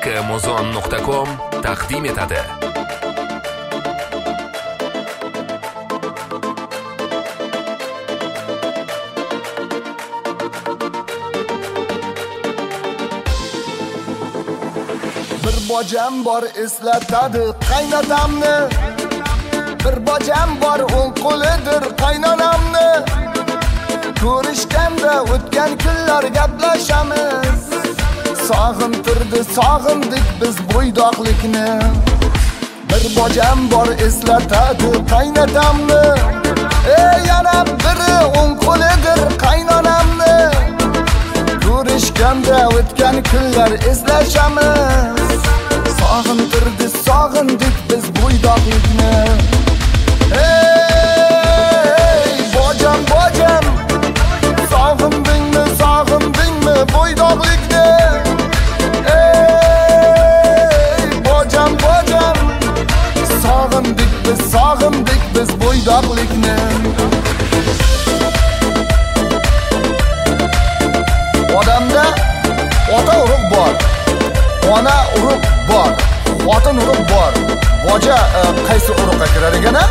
kmozon.com taqdim etadi. Bir bojam bor eslatadi qaynatamni, bir bojam bor o'ng qo'lidir qaynonamni. Ko'rishganda o'tgan kunlar gaplashamiz, sog'intirdi sog'indik biz bo'ydoqlikni. Bir bojam bor eslatadi qaynatamni, yana biri o'ng qo'lidir qaynonamni. Ko'rishganda o'tgan kunlar eslashamiz, sog'intirdi sog'indik biz bo'ydoqlikni. Bojam bojam, sog'indingmi sog'indingmi bo'ydoqlikni? Bojam bojam, sog'indik biz bo'ydoqlikni. Odamda ota urug' bor, ona urug' bor, xotin urug' bor. Boja qaysi urug'ga kirar ekan-a?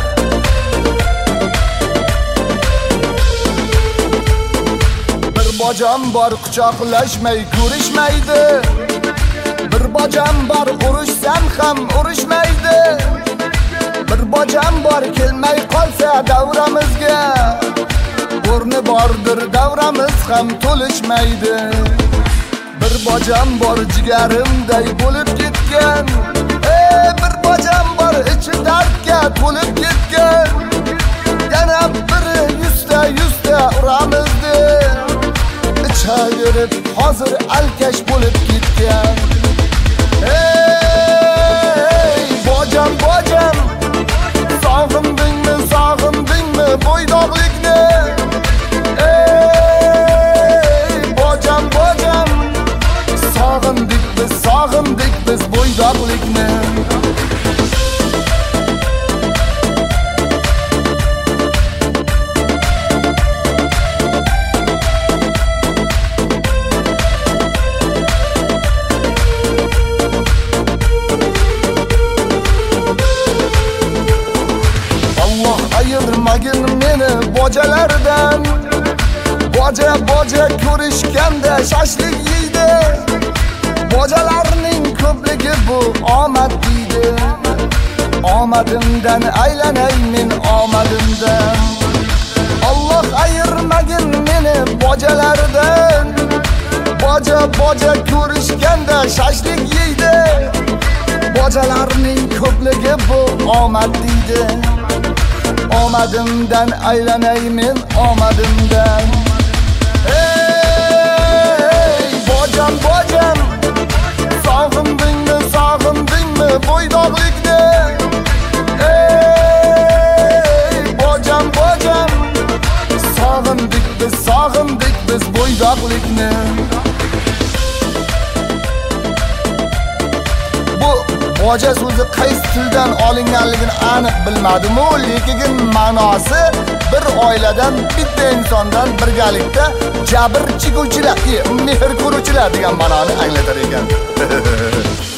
Bir bojam bor quchoqlashmay ko'rishmaydi, bir bojam bor urushsam ham urushmaydi. Bir bojam bor kelmay qolsa davramizga, o'rni bordir davramiz ham to'lishmaydi. Bir bojam bor jigarimday bo'lib ketgan, bir bojam bor ichi dardga to'lib ketgan. Yana biri yuzta uramizdi, ichaverib hozir alkash bo'lib ketgan. Bojam bojam, sog'indingmi sog'indingmi bo'ydoqlikni? Bojam bojam, sog'indik biz bo'ydoqlikni. Alloh ayirmagin meni bojalardan, boja ko'rishganda shashlik yeydi. Bojalarning ko'pligi bu omad deydi. Omadimdan aylanay men omadimdan. Alloh ayirmagin meni bojalardan, boja ko'rishganda shashlik yeydi. Bojalarning ko'pligi bu omad deydi. Omadimdan aylanay men omadimdan. Bojam bojam, sog'indingmi sog'indingmi bo'ydoqlikni? Bojam bojam, sog'indik biz bo'ydoqlikni. Bu boja so'zi qaysi tildan olinganligini aniq bilmadim-u, lekin ma'nosi bir oiladan bitta insondan birgalikda jabr chekuvchilar, mehr ko'ruvchilar degan ma'noni anglatar ekan.